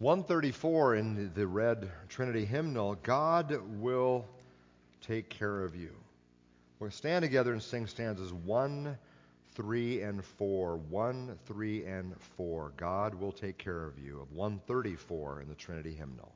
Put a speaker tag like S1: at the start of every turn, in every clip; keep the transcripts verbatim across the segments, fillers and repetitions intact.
S1: one thirty-four in the red Trinity hymnal, God will take care of you. We'll stand together and sing stanzas one, three, and four. one, three, and four. God will take care of you, of one thirty-four in the Trinity hymnal.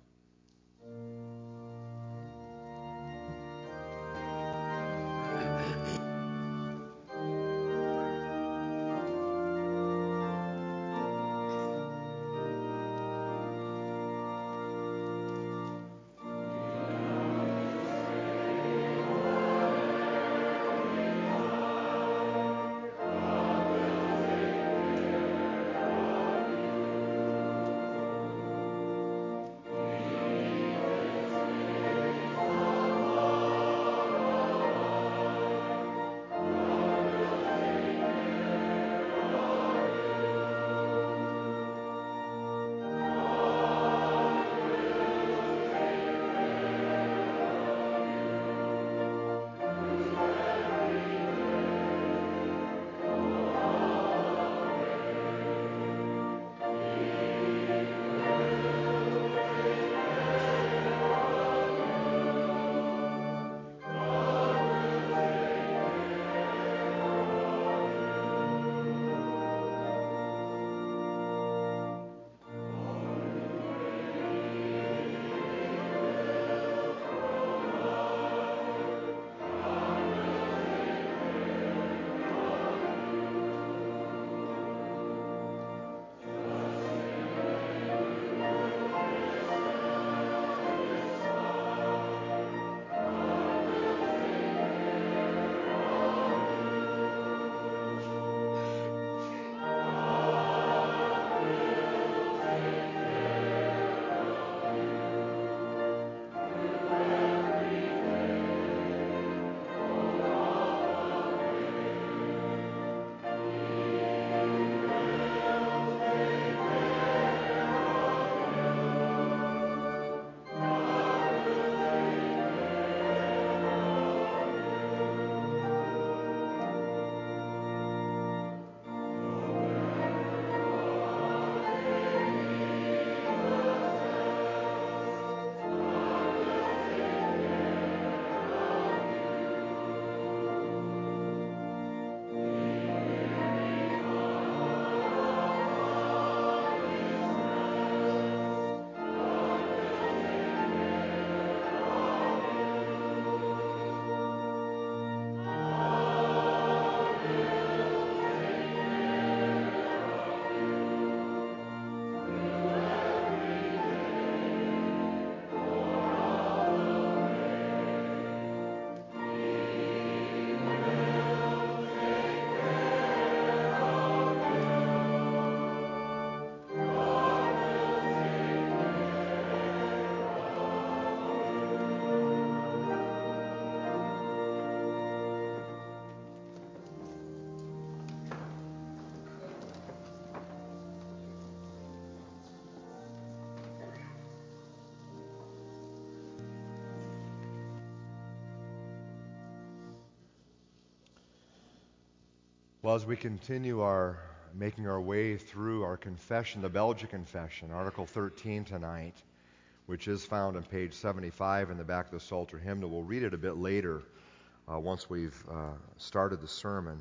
S1: Well, as we continue our making our way through our confession, the Belgian Confession, Article thirteen tonight, which is found on page seventy-five in the back of the Psalter hymnal. We'll read it a bit later uh, once we've uh, started the sermon.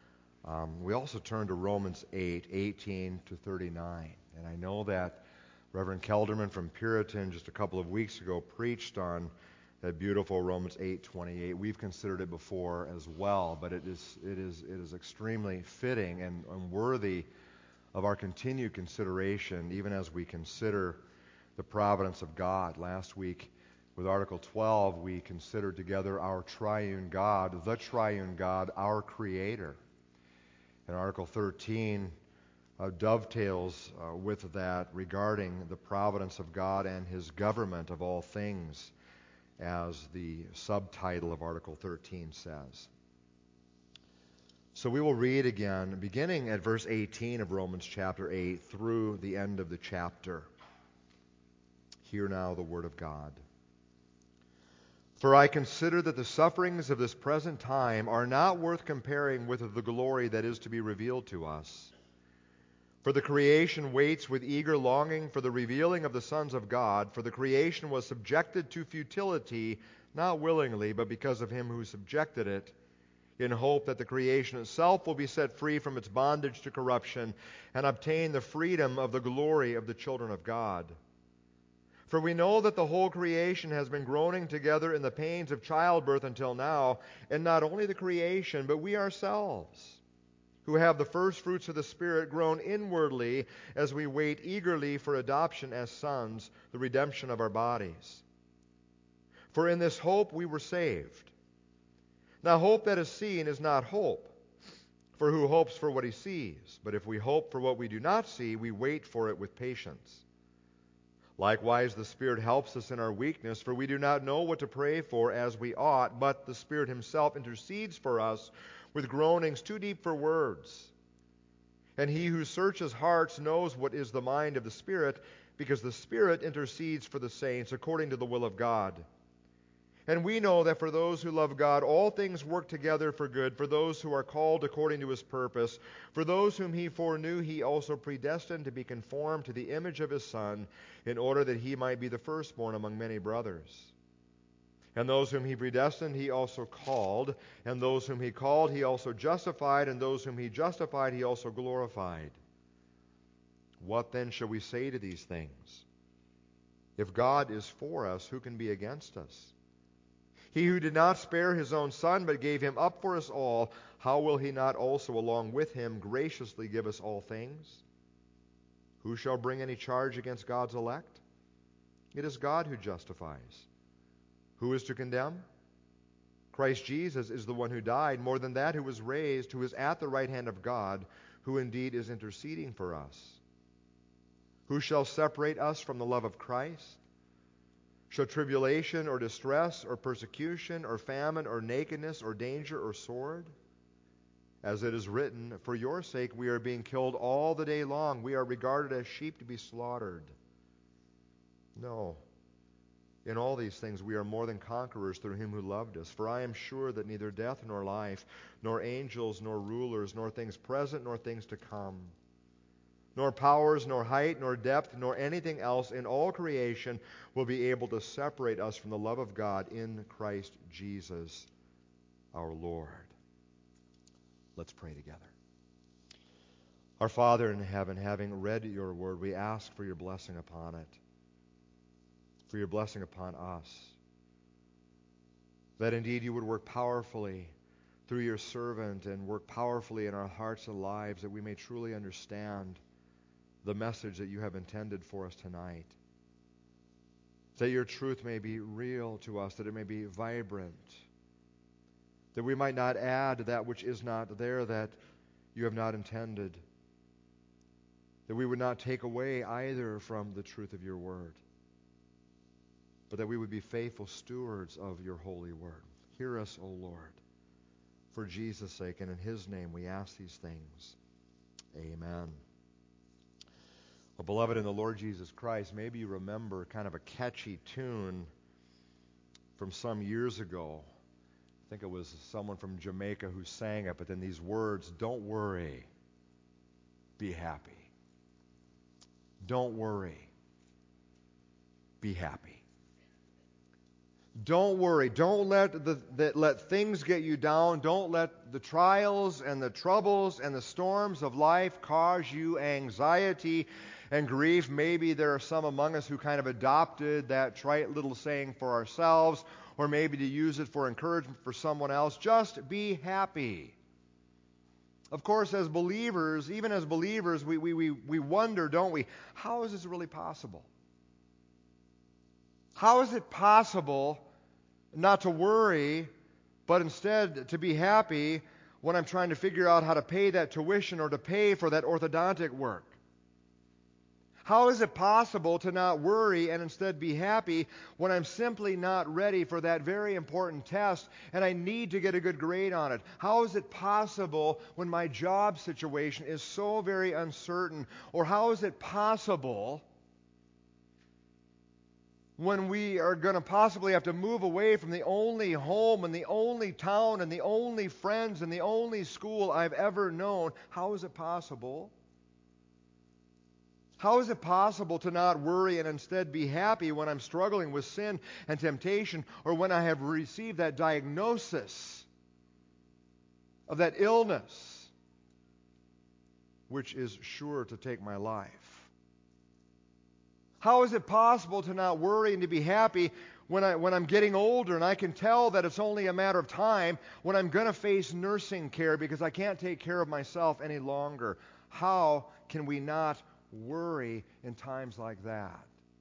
S1: Um, we also turn to Romans eight, eighteen to thirty-nine. And I know that Reverend Kelderman from Puritan just a couple of weeks ago preached on that beautiful Romans eight twenty-eight. We've considered it before as well, but it is it is it is extremely fitting and, and worthy of our continued consideration, even as we consider the providence of God. Last week, with Article twelve, we considered together our triune God, the triune God, our Creator. And Article thirteen uh, dovetails uh, with that regarding the providence of God and His government of all things, as the subtitle of Article thirteen says. So we will read again, beginning at verse eighteen of Romans chapter eight through the end of the chapter. Hear now the word of God. For I consider that the sufferings of this present time are not worth comparing with the glory that is to be revealed to us. For the creation waits with eager longing for the revealing of the sons of God, for the creation was subjected to futility, not willingly, but because of him who subjected it, in hope that the creation itself will be set free from its bondage to corruption and obtain the freedom of the glory of the children of God. For we know that the whole creation has been groaning together in the pains of childbirth until now, and not only the creation, but we ourselves, who have the first fruits of the Spirit, groan inwardly as we wait eagerly for adoption as sons, the redemption of our bodies. For in this hope we were saved. Now hope that is seen is not hope, for who hopes for what he sees? But if we hope for what we do not see, we wait for it with patience. Likewise, the Spirit helps us in our weakness, for we do not know what to pray for as we ought, but the Spirit himself intercedes for us with groanings too deep for words. And he who searches hearts knows what is the mind of the Spirit, because the Spirit intercedes for the saints according to the will of God. And we know that for those who love God, all things work together for good, for those who are called according to his purpose. For those whom he foreknew, he also predestined to be conformed to the image of his Son, in order that he might be the firstborn among many brothers. And those whom he predestined, he also called. And those whom he called, he also justified. And those whom he justified, he also glorified. What then shall we say to these things? If God is for us, who can be against us? He who did not spare his own Son, but gave him up for us all, how will he not also along with him graciously give us all things? Who shall bring any charge against God's elect? It is God who justifies. Who is to condemn? Christ Jesus is the one who died, more than that, who was raised, who is at the right hand of God, who indeed is interceding for us. Who shall separate us from the love of Christ? Shall tribulation or distress or persecution or famine or nakedness or danger or sword? As it is written, for your sake we are being killed all the day long. We are regarded as sheep to be slaughtered. No. In all these things we are more than conquerors through him who loved us. For I am sure that neither death nor life, nor angels nor rulers, nor things present nor things to come, nor powers, nor height, nor depth, nor anything else in all creation will be able to separate us from the love of God in Christ Jesus our Lord. Let's pray together. Our Father in heaven, having read your word, we ask for your blessing upon it, for your blessing upon us, that indeed you would work powerfully through your servant and work powerfully in our hearts and lives, that we may truly understand the message that you have intended for us tonight. That your truth may be real to us, that it may be vibrant, that we might not add that which is not there, that you have not intended, that we would not take away either from the truth of your word, but that we would be faithful stewards of your holy word. Hear us, O Lord, for Jesus' sake, and in his name we ask these things. Amen. Well, beloved in the Lord Jesus Christ, maybe you remember kind of a catchy tune from some years ago. I think it was someone from Jamaica who sang it, but then these words, don't worry, be happy. Don't worry, be happy. Don't worry. Don't let the, the, let things get you down. Don't let the trials and the troubles and the storms of life cause you anxiety and grief. Maybe there are some among us who kind of adopted that trite little saying for ourselves, or maybe to use it for encouragement for someone else. Just be happy. Of course, as believers, even as believers, we, we, we, we wonder, don't we, how is this really possible? How is it possible not to worry, but instead to be happy when I'm trying to figure out how to pay that tuition or to pay for that orthodontic work? How is it possible to not worry and instead be happy when I'm simply not ready for that very important test and I need to get a good grade on it? How is it possible when my job situation is so very uncertain? Or how is it possible when we are going to possibly have to move away from the only home and the only town and the only friends and the only school I've ever known? How is it possible How is it possible to not worry and instead be happy when I'm struggling with sin and temptation, or when I have received that diagnosis of that illness which is sure to take my life? How is it possible to not worry and to be happy when, I, when I'm getting older and I can tell that it's only a matter of time when I'm going to face nursing care because I can't take care of myself any longer? How can we not worry in times like that?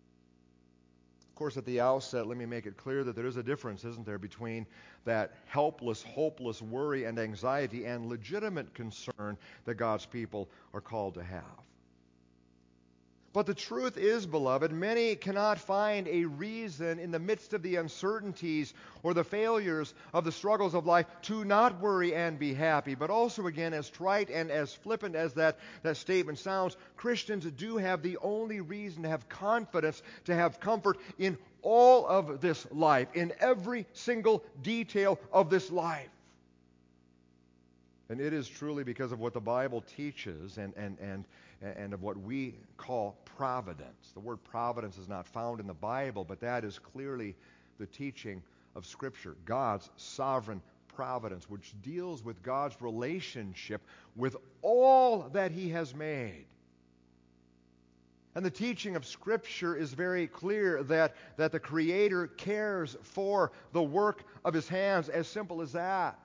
S1: Of course, at the outset, let me make it clear that there is a difference, isn't there, between that helpless, hopeless worry and anxiety and legitimate concern that God's people are called to have. But the truth is, beloved, many cannot find a reason in the midst of the uncertainties or the failures of the struggles of life to not worry and be happy. But also, again, as trite and as flippant as that, that statement sounds, Christians do have the only reason to have confidence, to have comfort in all of this life, in every single detail of this life. And it is truly because of what the Bible teaches and, and, and, and of what we call providence. The word providence is not found in the Bible, but that is clearly the teaching of Scripture. God's sovereign providence, which deals with God's relationship with all that He has made. And the teaching of Scripture is very clear that, that the Creator cares for the work of His hands, as simple as that.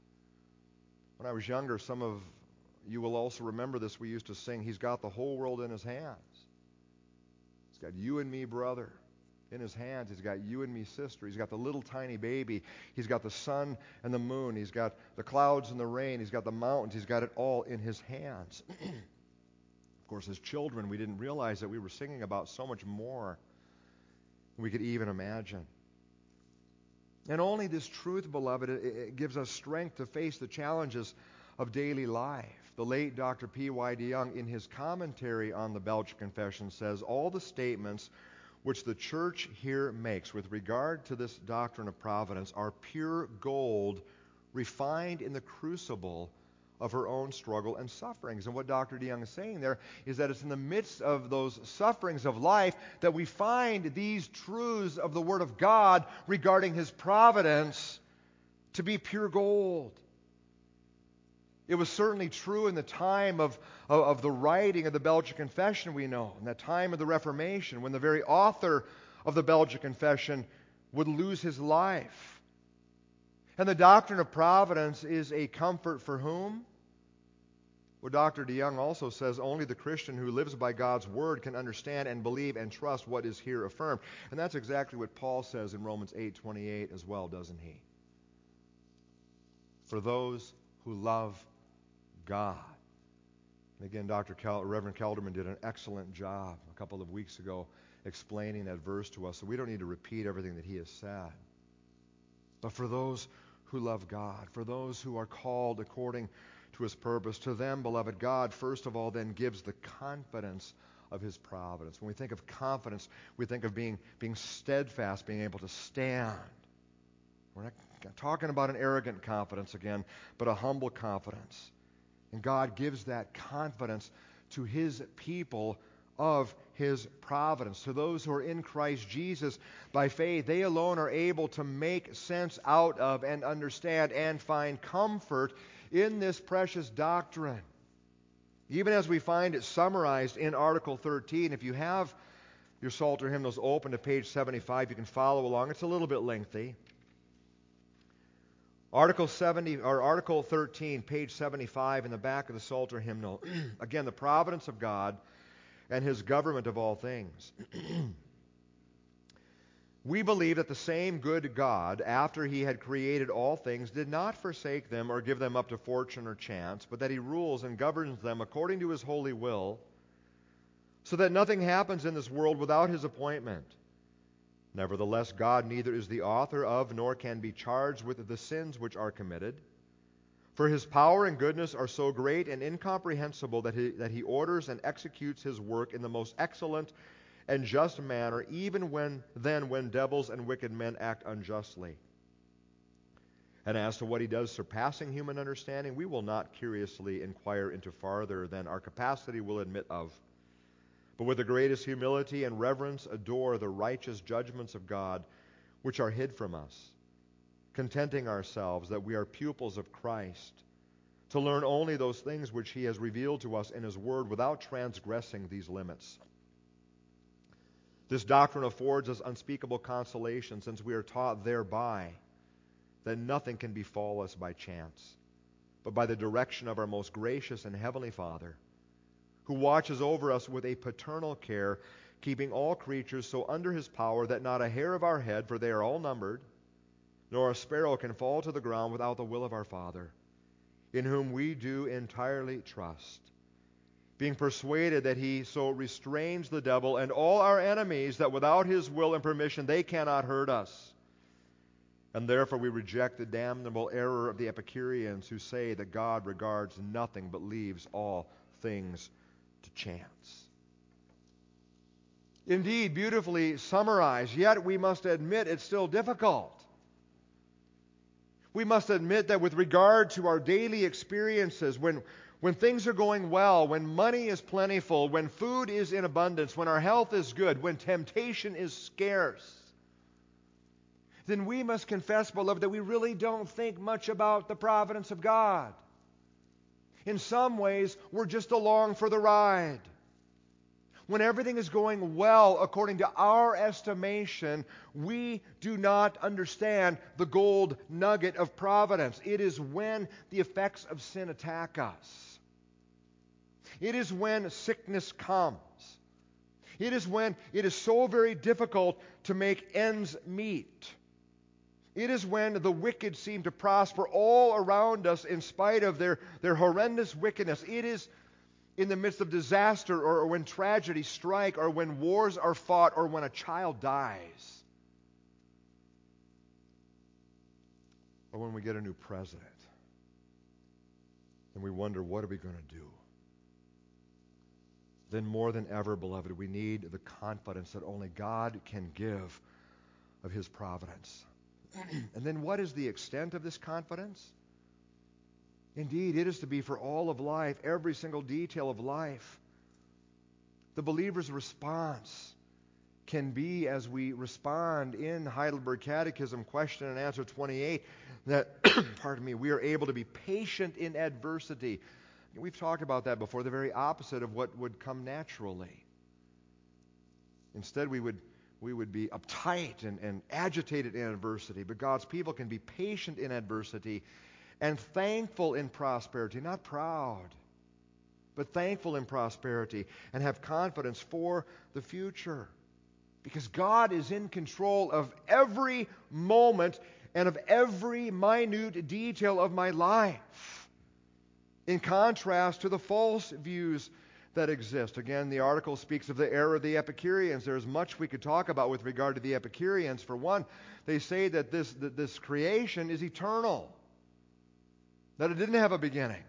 S1: When I was younger, some of you will also remember this. We used to sing, He's got the whole world in His hands. He's got you and me, brother, in His hands. He's got you and me, sister. He's got the little tiny baby. He's got the sun and the moon. He's got the clouds and the rain. He's got the mountains. He's got it all in His hands. Of course, as children, we didn't realize that we were singing about so much more than we could even imagine. And only this truth, beloved, it, it gives us strength to face the challenges of daily life. The late Doctor P Y DeYoung, in his commentary on the Belgic Confession, says, all the statements which the church here makes with regard to this doctrine of providence are pure gold refined in the crucible of her own struggle and sufferings. And what Doctor DeYoung is saying there is that it's in the midst of those sufferings of life that we find these truths of the Word of God regarding His providence to be pure gold. It was certainly true in the time of, of, of the writing of the Belgic Confession, we know, in that time of the Reformation, when the very author of the Belgic Confession would lose his life. And the doctrine of providence is a comfort for whom? Well, Doctor DeYoung also says only the Christian who lives by God's Word can understand and believe and trust what is here affirmed. And that's exactly what Paul says in Romans eight twenty-eight as well, doesn't he? For those who love God. And again, Doctor Kel- Reverend Kelderman did an excellent job a couple of weeks ago explaining that verse to us, so we don't need to repeat everything that he has said. But for those who love God, for those who are called according to His purpose, to them, beloved, God, first of all, then gives the confidence of His providence. When we think of confidence, we think of being, being steadfast, being able to stand. We're not talking about an arrogant confidence again, but a humble confidence. And God gives that confidence to His people of His providence. To those who are in Christ Jesus by faith, they alone are able to make sense out of and understand and find comfort in this precious doctrine. Even as we find it summarized in Article thirteen, if you have your Psalter hymnals open to page seventy-five, you can follow along. It's a little bit lengthy. Article seventy or Article thirteen, page seventy-five, in the back of the Psalter hymnal. Again, the providence of God and His government of all things. We believe that the same good God, after He had created all things, did not forsake them or give them up to fortune or chance, but that He rules and governs them according to His holy will, so that nothing happens in this world without His appointment. Nevertheless, God neither is the author of nor can be charged with the sins which are committed. For His power and goodness are so great and incomprehensible that he, that he orders and executes His work in the most excellent and just manner, even when then when devils and wicked men act unjustly. And as to what He does surpassing human understanding, we will not curiously inquire into farther than our capacity will admit of. but with the greatest humility and reverence adore the righteous judgments of God, which are hid from us, contenting ourselves that we are pupils of Christ, to learn only those things which he has revealed to us in his word without transgressing these limits. This doctrine affords us unspeakable consolation, since we are taught thereby that nothing can befall us by chance, but by the direction of our most gracious and heavenly Father, who watches over us with a paternal care, keeping all creatures so under his power that not a hair of our head, for they are all numbered, nor a sparrow can fall to the ground without the will of our Father, in whom we do entirely trust, being persuaded that he so restrains the devil and all our enemies that without his will and permission they cannot hurt us. And therefore we reject the damnable error of the Epicureans, who say that God regards nothing but leaves all things to chance. Indeed, beautifully summarized, yet we must admit it's still difficult. We must admit that with regard to our daily experiences, when, when things are going well, when money is plentiful, when food is in abundance, when our health is good, when temptation is scarce, then we must confess, beloved, that we really don't think much about the providence of God. In some ways, we're just along for the ride. When everything is going well according to our estimation, we do not understand the gold nugget of providence. It is when the effects of sin attack us. It is when sickness comes. It is when it is so very difficult to make ends meet. It is when the wicked seem to prosper all around us in spite of their, their horrendous wickedness. It is in the midst of disaster, or when tragedy strike, or when wars are fought, or when a child dies, or when we get a new president and we wonder, what are we going to do? Then more than ever, beloved, we need the confidence that only God can give of his providence. And then what is the extent of this confidence? Indeed, it is to be for all of life, every single detail of life. The believer's response can be, as we respond in Heidelberg Catechism, question and answer twenty-eight, that, pardon me, we are able to be patient in adversity. We've talked about that before, the very opposite of what would come naturally. Instead, we would we would be uptight and, and agitated in adversity, but God's people can be patient in adversity and thankful in prosperity, not proud, but thankful in prosperity, and have confidence for the future. Because God is in control of every moment and of every minute detail of my life, in contrast to the false views that exist. Again, the article speaks of the error of the Epicureans. There is much we could talk about with regard to the Epicureans. For one, they say that this, that this creation is eternal, that it didn't have a beginning.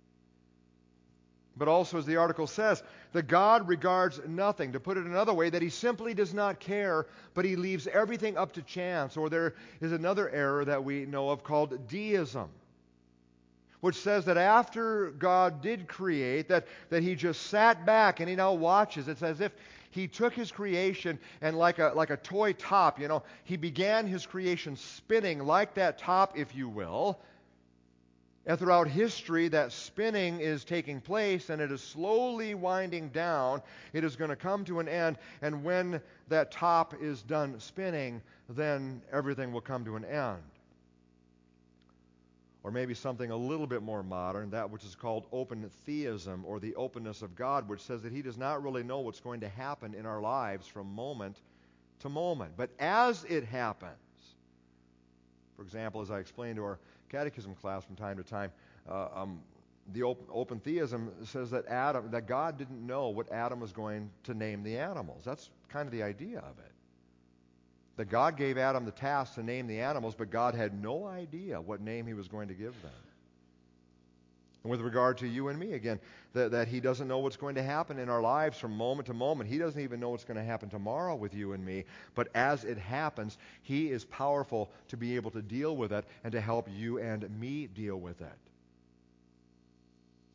S1: But also, as the article says, that God regards nothing. To put it another way, that he simply does not care, but he leaves everything up to chance. Or there is another error that we know of called deism, which says that after God did create, that, that he just sat back and he now watches. It's as if he took his creation and like a, like a toy top, you know, he began his creation spinning like that top, if you will. And throughout history, that spinning is taking place and it is slowly winding down. It is going to come to an end. And when that top is done spinning, then everything will come to an end. Or maybe something a little bit more modern, that which is called open theism, or the openness of God, which says that he does not really know what's going to happen in our lives from moment to moment. But as it happens, for example, as I explained to our catechism class from time to time, uh, um, the open, open theism says that Adam, that God didn't know what Adam was going to name the animals. That's kind of the idea of it. That God gave Adam the task to name the animals, but God had no idea what name he was going to give them. And with regard to you and me, again, that, that he doesn't know what's going to happen in our lives from moment to moment. He doesn't even know what's going to happen tomorrow with you and me. But as it happens, he is powerful to be able to deal with it and to help you and me deal with it.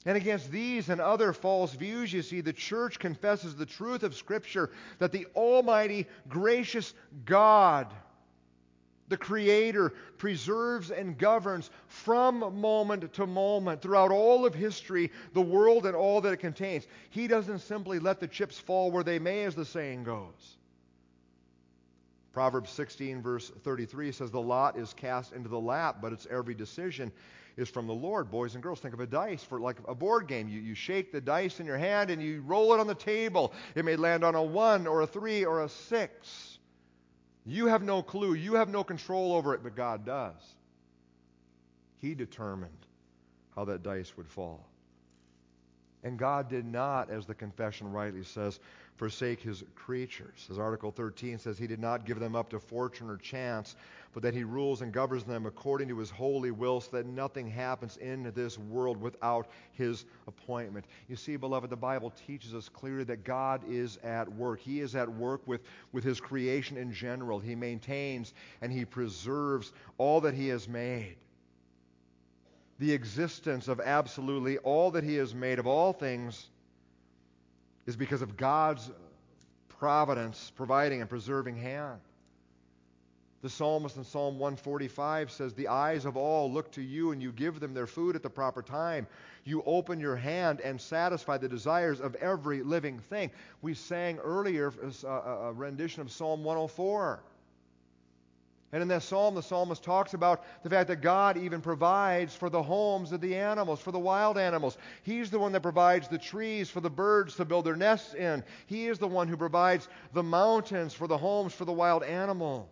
S1: And against these and other false views, you see, the church confesses the truth of Scripture that the almighty, gracious God, the Creator, preserves and governs from moment to moment throughout all of history, the world and all that it contains. He doesn't simply let the chips fall where they may, as the saying goes. Proverbs sixteen, verse thirty-three says, "The lot is cast into the lap, but its every decision is from the Lord." Boys and girls, think of a dice for like a board game. You, you shake the dice in your hand and you roll it on the table. It may land on a one or a three or a six. You have no clue. You have no control over it, but God does. He determined how that dice would fall. And God did not, as the confession rightly says, forsake His creatures. As Article thirteen says, He did not give them up to fortune or chance, but that He rules and governs them according to His holy will, so that nothing happens in this world without His appointment. You see, beloved, the Bible teaches us clearly that God is at work. He is at work with, with His creation in general. He maintains and He preserves all that He has made. The existence of absolutely all that He has made, of all things, is because of God's providence, providing and preserving hand. The psalmist in Psalm one forty-five says, "The eyes of all look to you, and you give them their food at the proper time. You open your hand and satisfy the desires of every living thing." We sang earlier a, a rendition of Psalm one oh four. And in that psalm, the psalmist talks about the fact that God even provides for the homes of the animals, for the wild animals. He's the one that provides the trees for the birds to build their nests in. He is the one who provides the mountains for the homes for the wild animals.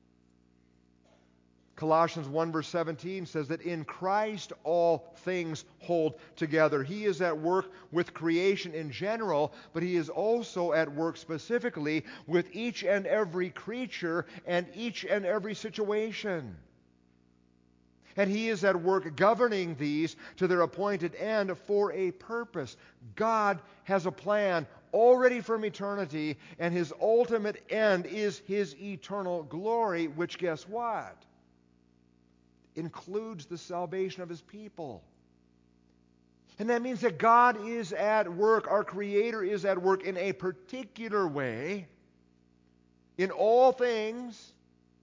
S1: Colossians one verse seventeen says that in Christ all things hold together. He is at work with creation in general, but He is also at work specifically with each and every creature and each and every situation. And He is at work governing these to their appointed end for a purpose. God has a plan already from eternity, and His ultimate end is His eternal glory, which, guess what? Includes the salvation of His people. And that means that God is at work, our Creator is at work in a particular way, in all things,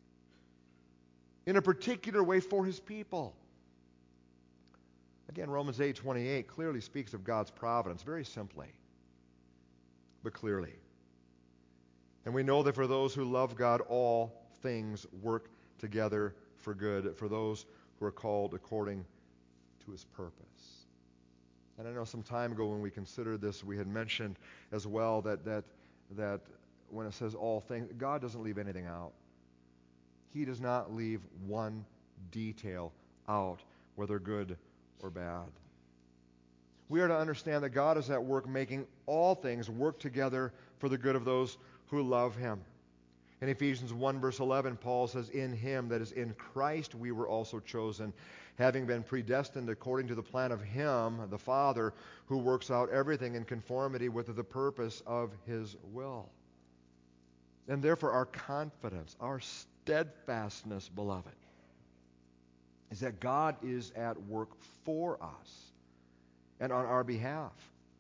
S1: in a particular way for His people. Again, Romans eight twenty-eight clearly speaks of God's providence, very simply, but clearly. And we know that for those who love God, all things work together for good, for those who are called according to His purpose. And I know some time ago when we considered this, we had mentioned as well that that that when it says all things, God doesn't leave anything out. He does not leave one detail out, whether good or bad. We are to understand that God is at work making all things work together for the good of those who love Him. In Ephesians one verse eleven, Paul says, "In Him," that is in Christ, "we were also chosen, having been predestined according to the plan of Him," the Father, "who works out everything in conformity with the purpose of His will." And therefore our confidence, our steadfastness, beloved, is that God is at work for us and on our behalf.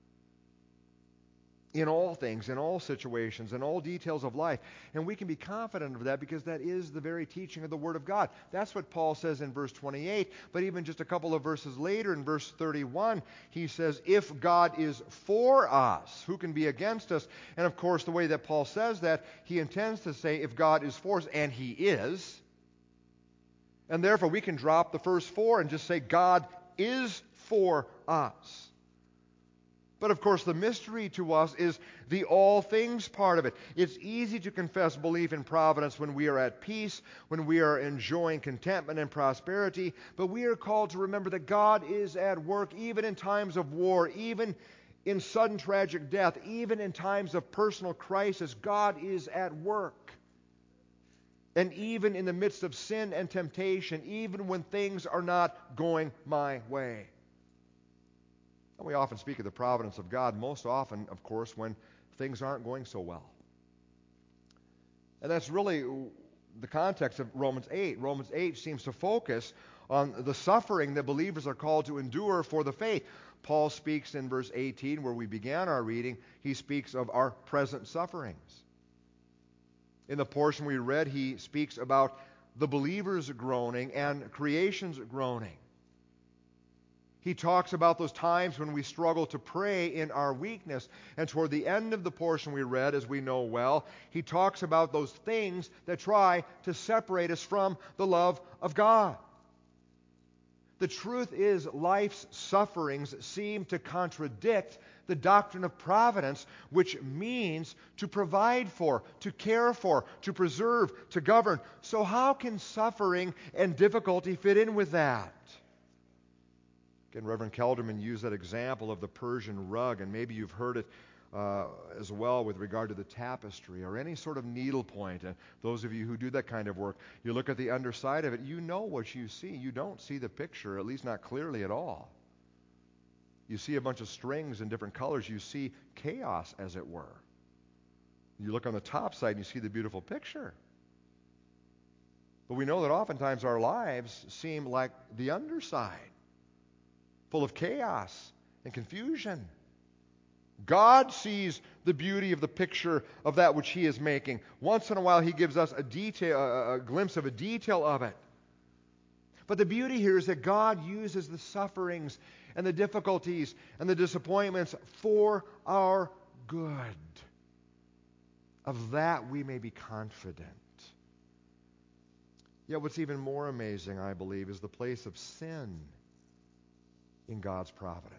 S1: In all things, in all situations, in all details of life. And we can be confident of that because that is the very teaching of the Word of God. That's what Paul says in verse twenty-eight. But even just a couple of verses later, in verse thirty-one, he says, "If God is for us, who can be against us?" And of course, the way that Paul says that, he intends to say, if God is for us, and He is. And therefore, we can drop the first four and just say, God is for us. But of course, the mystery to us is the all things part of it. It's easy to confess belief in providence when we are at peace, when we are enjoying contentment and prosperity. But we are called to remember that God is at work even in times of war, even in sudden tragic death, even in times of personal crisis. God is at work. And even in the midst of sin and temptation, even when things are not going my way. And we often speak of the providence of God, most often, of course, when things aren't going so well. And that's really the context of Romans eight. Romans eight seems to focus on the suffering that believers are called to endure for the faith. Paul speaks in verse eighteen, where we began our reading, he speaks of our present sufferings. In the portion we read, he speaks about the believer's groaning and creation's groaning. He talks about those times when we struggle to pray in our weakness. And toward the end of the portion we read, as we know well, he talks about those things that try to separate us from the love of God. The truth is, life's sufferings seem to contradict the doctrine of providence, which means to provide for, to care for, to preserve, to govern. So how can suffering and difficulty fit in with that? Again, Reverend Kelderman used that example of the Persian rug, and maybe you've heard it uh, as well with regard to the tapestry or any sort of needlepoint. And those of you who do that kind of work, you look at the underside of it, you know what you see. You don't see the picture, at least not clearly at all. You see a bunch of strings in different colors. You see chaos, as it were. You look on the top side and you see the beautiful picture. But we know that oftentimes our lives seem like the underside, full of chaos and confusion. God sees the beauty of the picture of that which He is making. Once in a while He gives us a detail, a, a glimpse of a detail of it. But the beauty here is that God uses the sufferings and the difficulties and the disappointments for our good. Of that we may be confident. Yet what's even more amazing, I believe, is the place of sin in God's providence.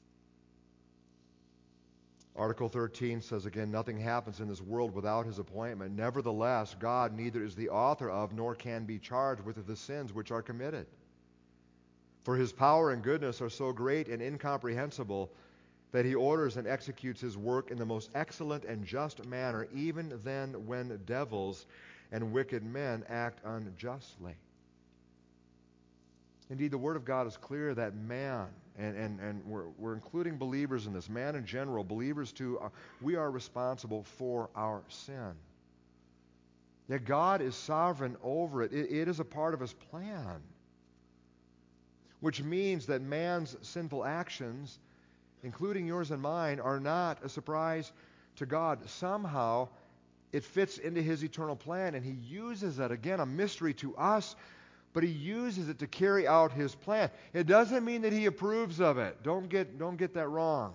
S1: Article thirteen says again, nothing happens in this world without His appointment. Nevertheless, God neither is the author of nor can be charged with the sins which are committed. For His power and goodness are so great and incomprehensible that He orders and executes His work in the most excellent and just manner, even then when devils and wicked men act unjustly. Indeed, the Word of God is clear that man, and, and, and we're, we're including believers in this, man in general, believers too, uh, we are responsible for our sin. Yet God is sovereign over it. it. It is a part of His plan. Which means that man's sinful actions, including yours and mine, are not a surprise to God. Somehow, it fits into His eternal plan, and He uses that, again, a mystery to us, but He uses it to carry out His plan. It doesn't mean that He approves of it. Don't get, don't get that wrong.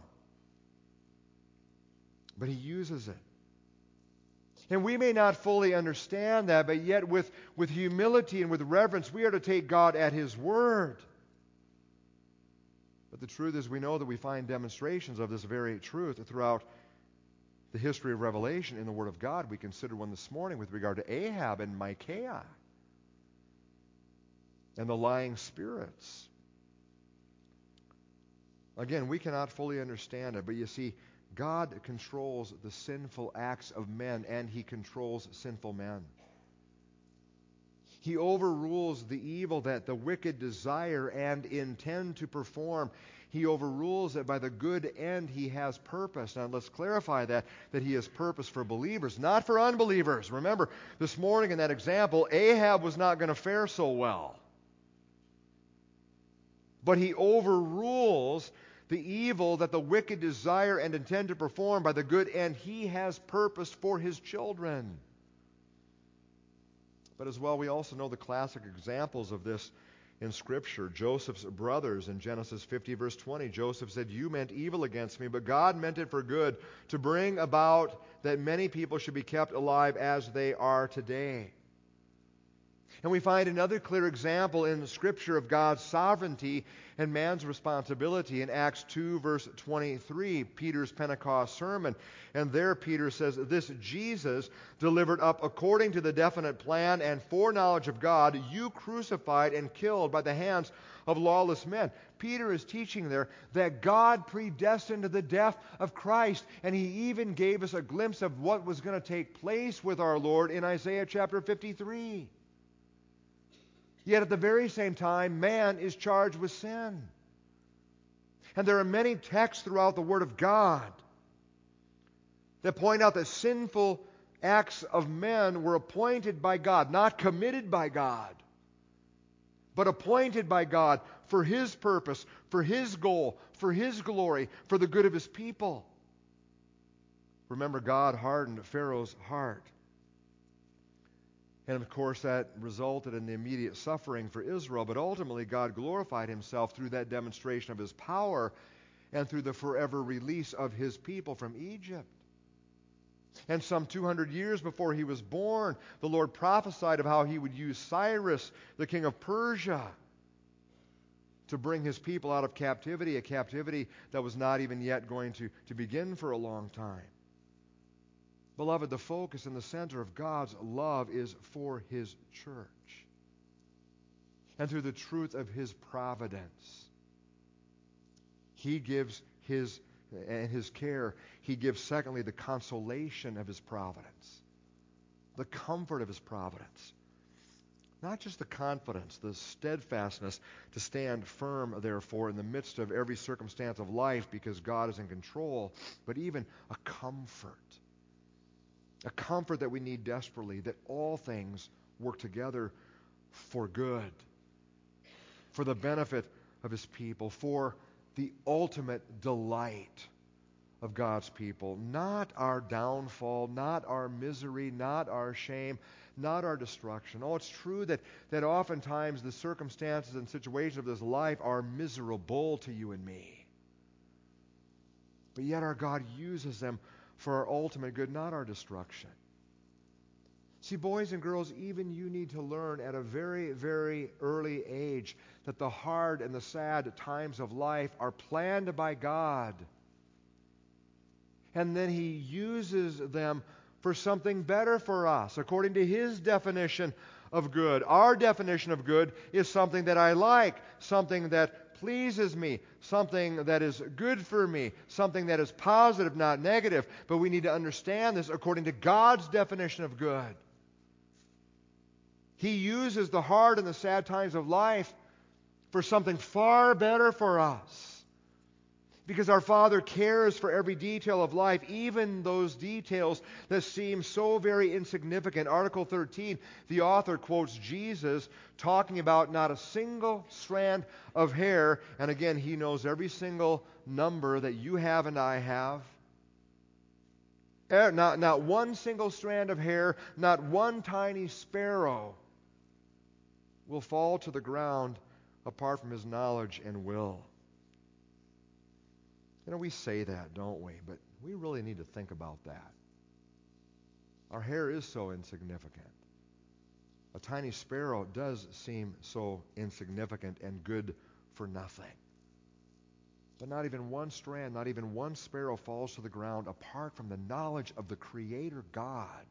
S1: But He uses it. And we may not fully understand that, but yet with, with humility and with reverence, we are to take God at His word. But the truth is, we know that we find demonstrations of this very truth throughout the history of Revelation in the Word of God. We considered one this morning with regard to Ahab and Micaiah and the lying spirits. Again, we cannot fully understand it, but you see, God controls the sinful acts of men, and He controls sinful men. He overrules the evil that the wicked desire and intend to perform. He overrules it by the good end He has purposed. Now let's clarify that, that He has purpose for believers, not for unbelievers. Remember, this morning in that example, Ahab was not going to fare so well. But He overrules the evil that the wicked desire and intend to perform by the good end He has purposed for His children. But as well, we also know the classic examples of this in Scripture. Joseph's brothers in Genesis fifty, verse twenty. Joseph said, "You meant evil against me, but God meant it for good, to bring about that many people should be kept alive as they are today." And we find another clear example in the Scripture of God's sovereignty and man's responsibility in Acts two, verse twenty-three, Peter's Pentecost sermon. And there Peter says, "This Jesus, delivered up according to the definite plan and foreknowledge of God, you crucified and killed by the hands of lawless men." Peter is teaching there that God predestined the death of Christ, and he even gave us a glimpse of what was going to take place with our Lord in Isaiah chapter fifty-three. Yet at the very same time, man is charged with sin. And there are many texts throughout the Word of God that point out that sinful acts of men were appointed by God, not committed by God. but appointed by God for His purpose, for His goal, for His glory, for the good of His people. Remember, God hardened Pharaoh's heart. And of course, that resulted in the immediate suffering for Israel, but ultimately God glorified Himself through that demonstration of His power and through the forever release of His people from Egypt. And some two hundred years before He was born, the Lord prophesied of how He would use Cyrus, the king of Persia, to bring His people out of captivity, a captivity that was not even yet going to, to begin for a long time. Beloved, the focus and the center of God's love is for His church. And through the truth of His providence, He gives His, and His care, He gives, secondly, the consolation of His providence, the comfort of His providence. Not just the confidence, the steadfastness to stand firm, therefore, in the midst of every circumstance of life because God is in control, but even a comfort. A comfort that we need desperately, that all things work together for good, for the benefit of His people, for the ultimate delight of God's people. Not our downfall, not our misery, not our shame, not our destruction. Oh, it's true that, that oftentimes the circumstances and situations of this life are miserable to you and me. But yet our God uses them for our ultimate good, not our destruction. See, boys and girls, even you need to learn at a very, very early age that the hard and the sad times of life are planned by God. And then He uses them for something better for us, according to His definition of good. Our definition of good is something that I like, something that pleases me, something that is good for me, something that is positive, not negative. But we need to understand this according to God's definition of good. He uses the hard and the sad times of life for something far better for us. Because our Father cares for every detail of life, even those details that seem so very insignificant. Article thirteen, the author quotes Jesus talking about not a single strand of hair. And again, He knows every single number that you have and I have. Not, not one single strand of hair, not one tiny sparrow will fall to the ground apart from His knowledge and will. You know, we say that, don't we? But we really need to think about that. Our hair is so insignificant. A tiny sparrow does seem so insignificant and good for nothing. But not even one strand, not even one sparrow falls to the ground apart from the knowledge of the Creator God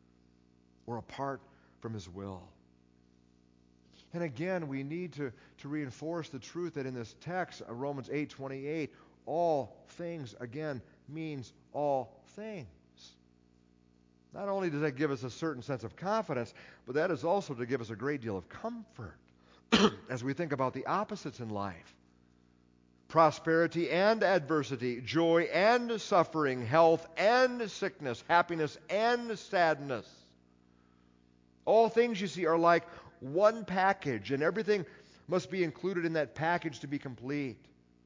S1: or apart from His will. And again, we need to, to reinforce the truth that in this text, Romans eight twenty-eight, all things, again, means all things. Not only does that give us a certain sense of confidence, but that is also to give us a great deal of comfort as we think about the opposites in life. Prosperity and adversity, joy and suffering, health and sickness, happiness and sadness. All things, you see, are like one package, and everything must be included in that package to be complete.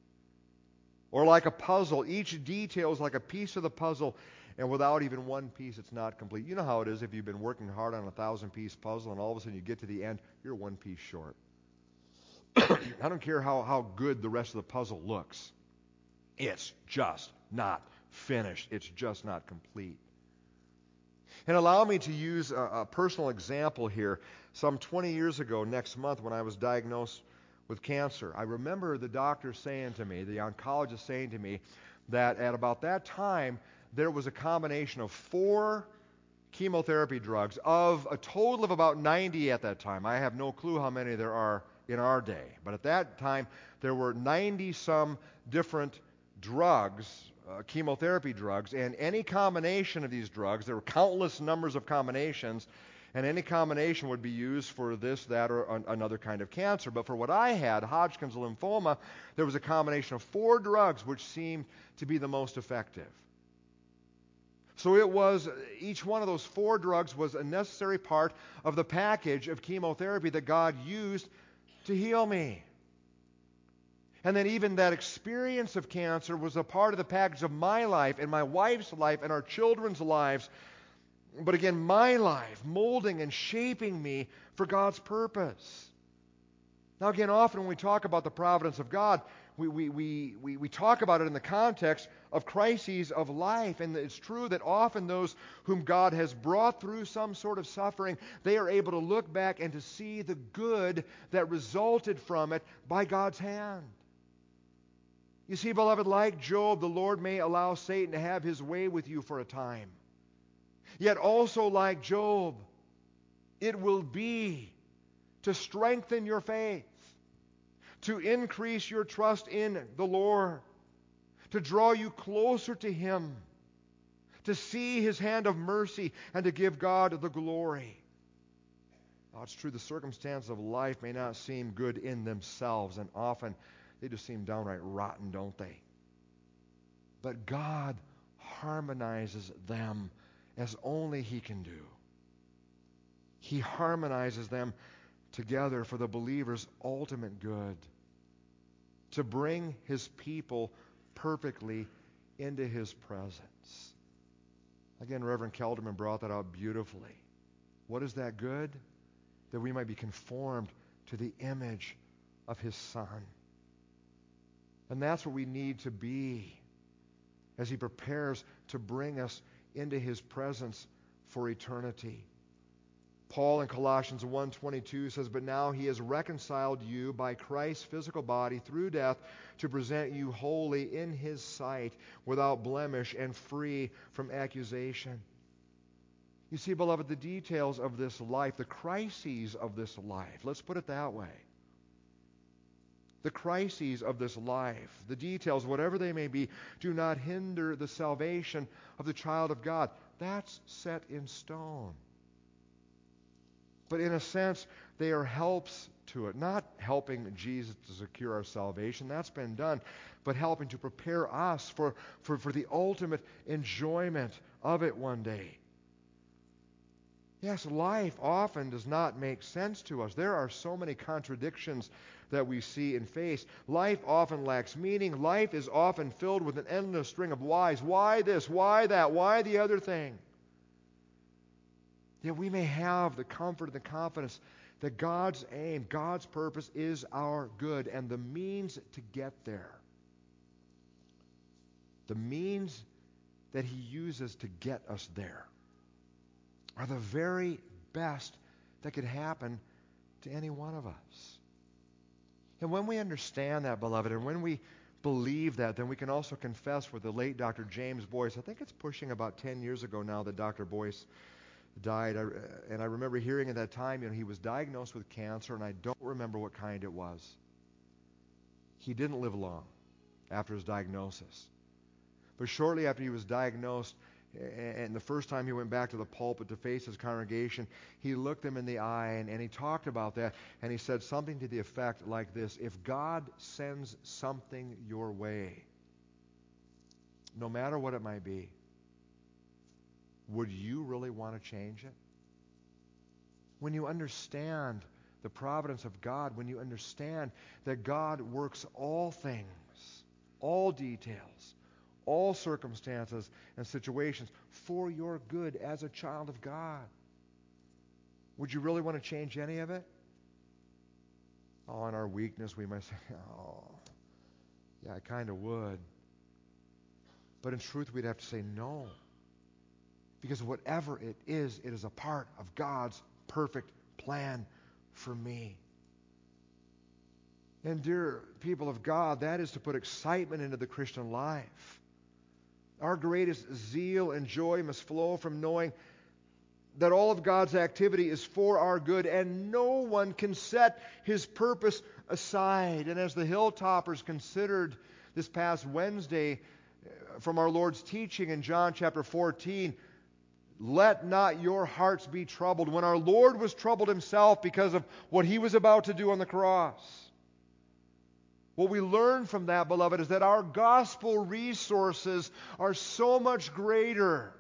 S1: Or like a puzzle, each detail is like a piece of the puzzle, and without even one piece, it's not complete. You know how it is if you've been working hard on a thousand-piece puzzle, and all of a sudden you get to the end, you're one piece short. I don't care how, how good the rest of the puzzle looks. It's just not finished. It's just not complete. And allow me to use a, a personal example here. Some twenty years ago, next month, when I was diagnosed with cancer, I remember the doctor saying to me, the oncologist saying to me, that at about that time, there was a combination of four chemotherapy drugs of a total of about ninety at that time. I have no clue how many there are in our day. But at that time, there were ninety-some different drugs, uh, chemotherapy drugs, and any combination of these drugs, there were countless numbers of combinations, and any combination would be used for this, that, or an, another kind of cancer. But for what I had, Hodgkin's lymphoma, there was a combination of four drugs which seemed to be the most effective. So it was, each one of those four drugs was a necessary part of the package of chemotherapy that God used to heal me. And then even that experience of cancer was a part of the package of my life and my wife's life and our children's lives. But again, my life molding and shaping me for God's purpose. Now again, often when we talk about the providence of God, we, we, we, we, we talk about it in the context of crises of life. And it's true that often those whom God has brought through some sort of suffering, they are able to look back and to see the good that resulted from it by God's hand. You see, beloved, like Job, the Lord may allow Satan to have his way with you for a time. Yet also like Job, it will be to strengthen your faith, to increase your trust in the Lord, to draw you closer to Him, to see His hand of mercy, and to give God the glory. Now, it's true, the circumstances of life may not seem good in themselves, and often they just seem downright rotten, don't they? But God harmonizes them as only He can do. He harmonizes them together for the believer's ultimate good, to bring His people perfectly into His presence. Again, Reverend Kelderman brought that out beautifully. What is that good? That we might be conformed to the image of His Son. And that's what we need to be as He prepares to bring us into His presence for eternity. Paul in Colossians one twenty-two says, "But now He has reconciled you by Christ's physical body through death to present you holy in His sight, without blemish and free from accusation." You see, beloved, the details of this life, the crises of this life, let's put it that way. The crises of this life, the details, whatever they may be, do not hinder the salvation of the child of God. That's set in stone. But in a sense, they are helps to it. Not helping Jesus to secure our salvation, that's been done, but helping to prepare us for, for, for the ultimate enjoyment of it one day. Yes, life often does not make sense to us. There are so many contradictions that we see and face. Life often lacks meaning. Life is often filled with an endless string of whys. Why this? Why that? Why the other thing? Yet we may have the comfort and the confidence that God's aim, God's purpose is our good, and the means to get there, the means that He uses to get us there, are the very best that could happen to any one of us. And when we understand that, beloved, and when we believe that, then we can also confess with the late Doctor James Boyce. I think it's pushing about ten years ago now that Doctor Boyce died. I, and I remember hearing at that time, you know, he was diagnosed with cancer, and I don't remember what kind it was. He didn't live long after his diagnosis. But shortly after he was diagnosed, and the first time he went back to the pulpit to face his congregation, he looked them in the eye and, and he talked about that, and he said something to the effect like this: if God sends something your way, no matter what it might be, would you really want to change it? When you understand the providence of God, when you understand that God works all things, all details, all circumstances and situations for your good as a child of God, would you really want to change any of it? Oh, in our weakness we might say, oh, yeah, I kind of would. But in truth, we'd have to say no. Because whatever it is, it is a part of God's perfect plan for me. And dear people of God, that is to put excitement into the Christian life. Our greatest zeal and joy must flow from knowing that all of God's activity is for our good, and no one can set His purpose aside. And as the Hilltoppers considered this past Wednesday from our Lord's teaching in John chapter fourteen, let not your hearts be troubled. When our Lord was troubled Himself because of what He was about to do on the cross, what we learn from that, beloved, is that our gospel resources are so much greater,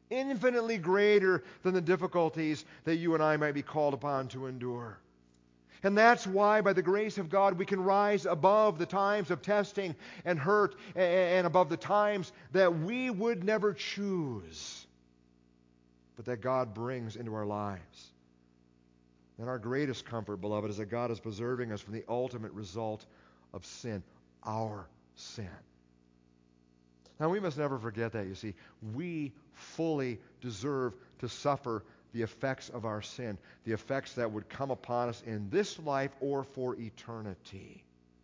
S1: infinitely greater than the difficulties that you and I might be called upon to endure. And that's why, by the grace of God, we can rise above the times of testing and hurt and above the times that we would never choose, but that God brings into our lives. And our greatest comfort, beloved, is that God is preserving us from the ultimate result of sin, our sin. Now, we must never forget that, you see. We fully deserve to suffer the effects of our sin, the effects that would come upon us in this life or for eternity.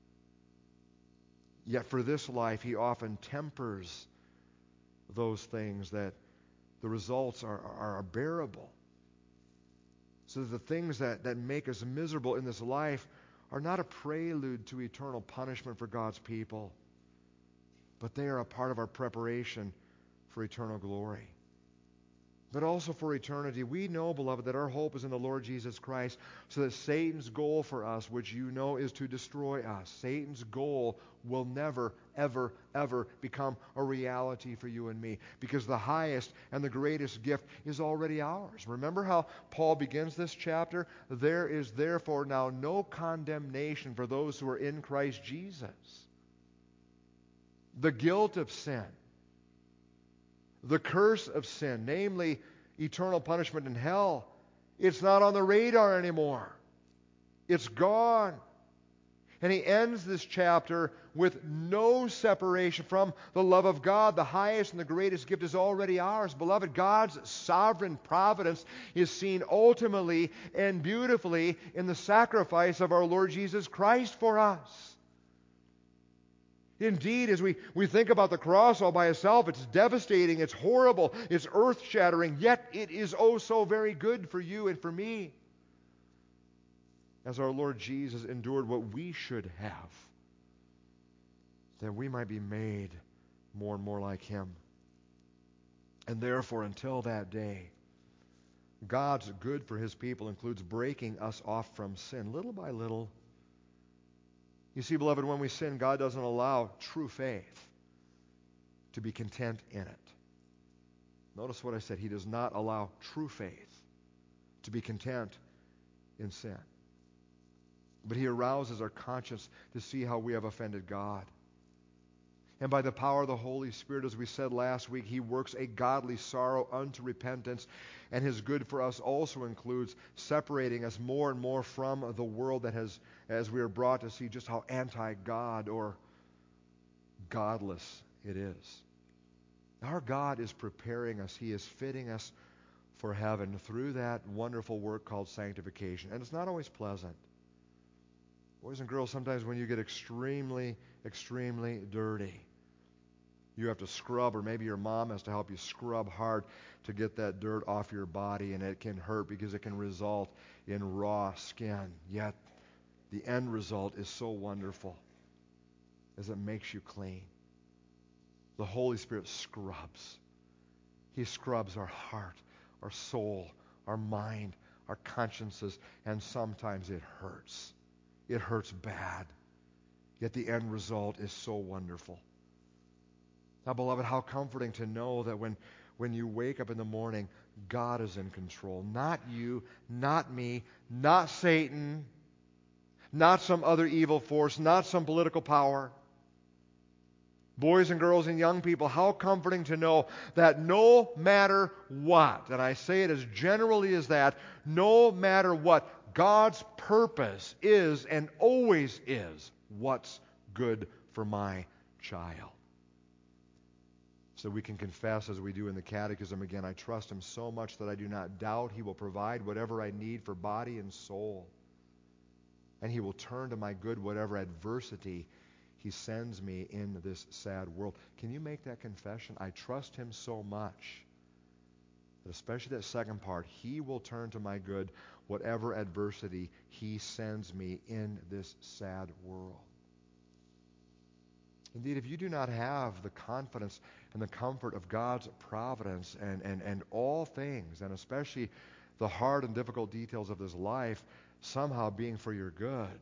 S1: Yet for this life, He often tempers those things that the results are, are, are bearable. So that the things that, that make us miserable in this life are not a prelude to eternal punishment for God's people, but they are a part of our preparation for eternal glory. But also for eternity. We know, beloved, that our hope is in the Lord Jesus Christ, so that Satan's goal for us, which you know is to destroy us, Satan's goal will never, ever, ever become a reality for you and me, because the highest and the greatest gift is already ours. Remember how Paul begins this chapter? There is therefore now no condemnation for those who are in Christ Jesus. The guilt of sin, the curse of sin, namely eternal punishment in hell, it's not on the radar anymore. It's gone. And he ends this chapter with no separation from the love of God. The highest and the greatest gift is already ours. Beloved, God's sovereign providence is seen ultimately and beautifully in the sacrifice of our Lord Jesus Christ for us. Indeed, as we, we think about the cross all by itself, it's devastating, it's horrible, it's earth-shattering, yet it is oh so very good for you and for me. As our Lord Jesus endured what we should have, that we might be made more and more like Him. And therefore, until that day, God's good for His people includes breaking us off from sin, little by little. You see, beloved, when we sin, God doesn't allow true faith to be content in it. Notice what I said. He does not allow true faith to be content in sin. But He arouses our conscience to see how we have offended God. And by the power of the Holy Spirit, as we said last week, He works a godly sorrow unto repentance. And His good for us also includes separating us more and more from the world that has, as we are brought to see just how anti-God or godless it is. Our God is preparing us. He is fitting us for heaven through that wonderful work called sanctification. And it's not always pleasant. Boys and girls, sometimes when you get extremely, extremely dirty, you have to scrub, or maybe your mom has to help you scrub hard to get that dirt off your body, and it can hurt because it can result in raw skin. Yet the end result is so wonderful as it makes you clean. The Holy Spirit scrubs. He scrubs our heart, our soul, our mind, our consciences, and sometimes it hurts. It hurts bad. Yet the end result is so wonderful. Now, beloved, how comforting to know that when, when you wake up in the morning, God is in control. Not you, not me, not Satan, not some other evil force, not some political power. Boys and girls and young people, how comforting to know that no matter what, and I say it as generally as that, no matter what, God's purpose is and always is what's good for my child. So we can confess, as we do in the Catechism again, I trust Him so much that I do not doubt He will provide whatever I need for body and soul. And He will turn to my good whatever adversity He sends me in this sad world. Can you make that confession? I trust Him so much that, especially that second part, He will turn to my good whatever adversity He sends me in this sad world. Indeed, if you do not have the confidence and the comfort of God's providence and, and, and all things, and especially the hard and difficult details of this life, somehow being for your good,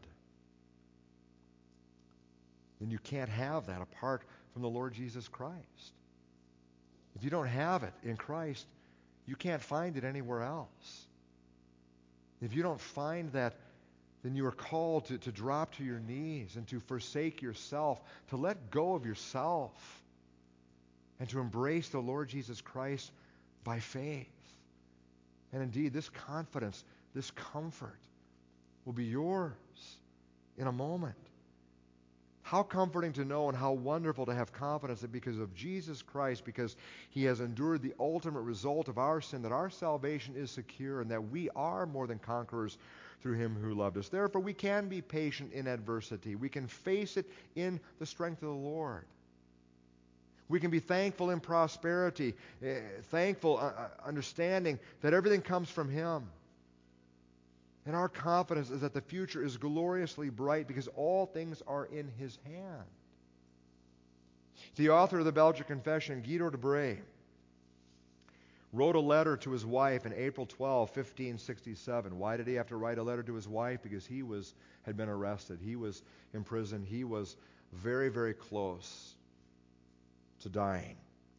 S1: then you can't have that apart from the Lord Jesus Christ. If you don't have it in Christ, you can't find it anywhere else. If you don't find that then you are called to, to drop to your knees and to forsake yourself, to let go of yourself, and to embrace the Lord Jesus Christ by faith. And indeed, this confidence, this comfort will be yours in a moment. How comforting to know and how wonderful to have confidence that because of Jesus Christ, because He has endured the ultimate result of our sin, that our salvation is secure and that we are more than conquerors through Him who loved us. Therefore, we can be patient in adversity. We can face it in the strength of the Lord. We can be thankful in prosperity, uh, thankful, uh, understanding that everything comes from Him. And our confidence is that the future is gloriously bright because all things are in His hand. The author of the Belgic Confession, Guido de Brès, wrote a letter to his wife on April twelfth, fifteen sixty-seven. Why did he have to write a letter to his wife? Because he was had been arrested. He was in prison. He was very, very close to dying.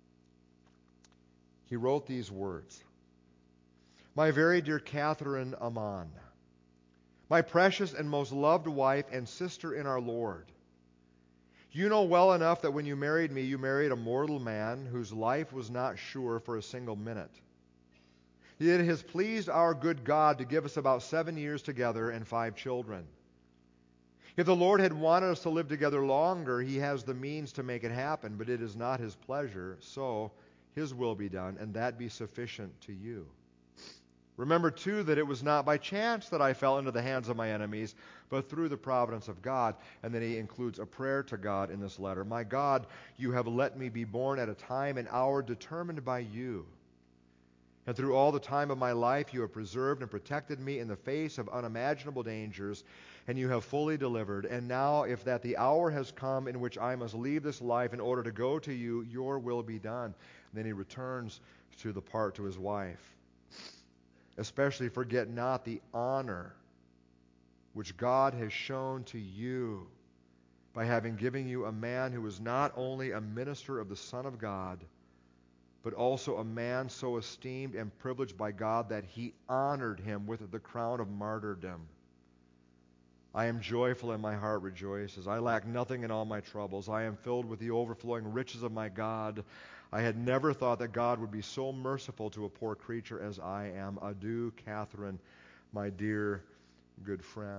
S1: He wrote these words: My very dear Catherine Amon, my precious and most loved wife and sister in our Lord, you know well enough that when you married me, you married a mortal man whose life was not sure for a single minute. Yet it has pleased our good God to give us about seven years together and five children. If the Lord had wanted us to live together longer, He has the means to make it happen, but it is not His pleasure, so His will be done, and that be sufficient to you. Remember, too, that it was not by chance that I fell into the hands of my enemies, but through the providence of God. And then he includes a prayer to God in this letter. My God, you have let me be born at a time and hour determined by you. And through all the time of my life, you have preserved and protected me in the face of unimaginable dangers, and you have fully delivered. And now, if that the hour has come in which I must leave this life in order to go to you, your will be done. And then he returns to the part to his wife. Especially forget not the honor which God has shown to you by having given you a man who is not only a minister of the Son of God, but also a man so esteemed and privileged by God that He honored him with the crown of martyrdom. I am joyful and my heart rejoices. I lack nothing in all my troubles. I am filled with the overflowing riches of my God. I had never thought that God would be so merciful to a poor creature as I am. Adieu, Catherine, my dear, good friend.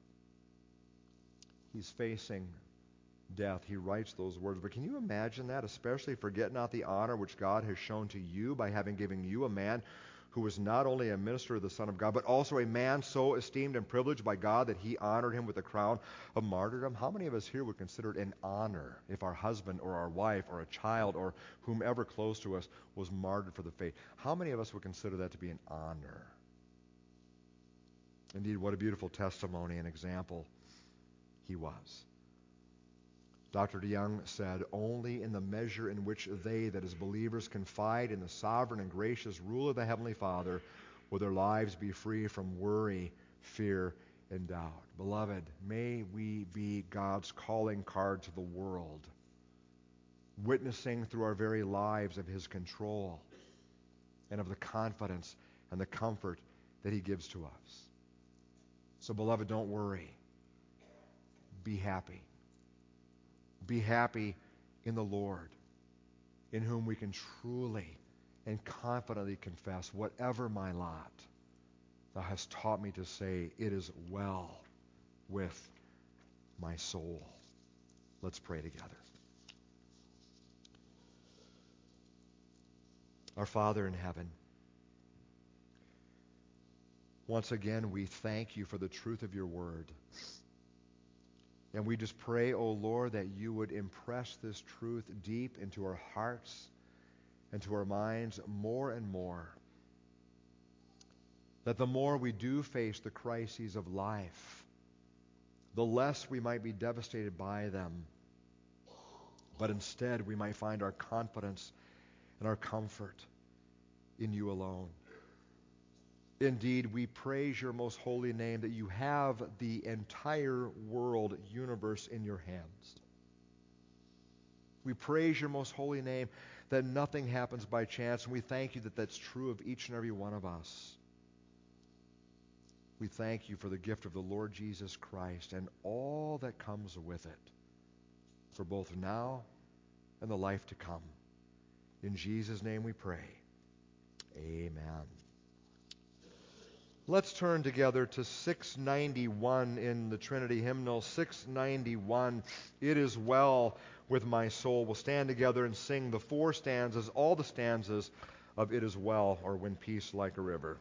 S1: He's facing death. He writes those words. But can you imagine that? Especially forget not the honor which God has shown to you by having given you a man who was not only a minister of the Son of God, but also a man so esteemed and privileged by God that He honored him with the crown of martyrdom. How many of us here would consider it an honor if our husband or our wife or a child or whomever close to us was martyred for the faith? How many of us would consider that to be an honor? Indeed, what a beautiful testimony and example he was. Doctor DeYoung said, only in the measure in which they, that is believers, confide in the sovereign and gracious rule of the Heavenly Father will their lives be free from worry, fear, and doubt. Beloved, may we be God's calling card to the world, witnessing through our very lives of His control and of the confidence and the comfort that He gives to us. So, beloved, don't worry. Be happy. Be happy in the Lord, in whom we can truly and confidently confess, whatever my lot, Thou hast taught me to say, it is well with my soul. Let's pray together. Our Father in heaven, once again we thank You for the truth of Your word. And we just pray, O Lord, that You would impress this truth deep into our hearts and to our minds more and more. That the more we do face the crises of life, the less we might be devastated by them, but instead we might find our confidence and our comfort in You alone. Indeed, we praise Your most holy name that You have the entire world, universe in Your hands. We praise Your most holy name that nothing happens by chance, and we thank You that that's true of each and every one of us. We thank you for the gift of the Lord Jesus Christ and all that comes with it, for both now and the life to come. In Jesus' name we pray. Amen. Let's turn together to six ninety-one in the Trinity hymnal. six ninety-one, It Is Well With My Soul. We'll stand together and sing the four stanzas, all the stanzas of It Is Well, or When Peace Like a River.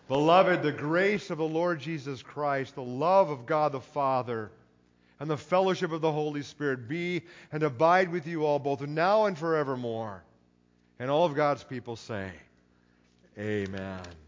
S1: Beloved, the grace of the Lord Jesus Christ, the love of God the Father, and the fellowship of the Holy Spirit be and abide with you all, both now and forevermore. And all of God's people say, Amen.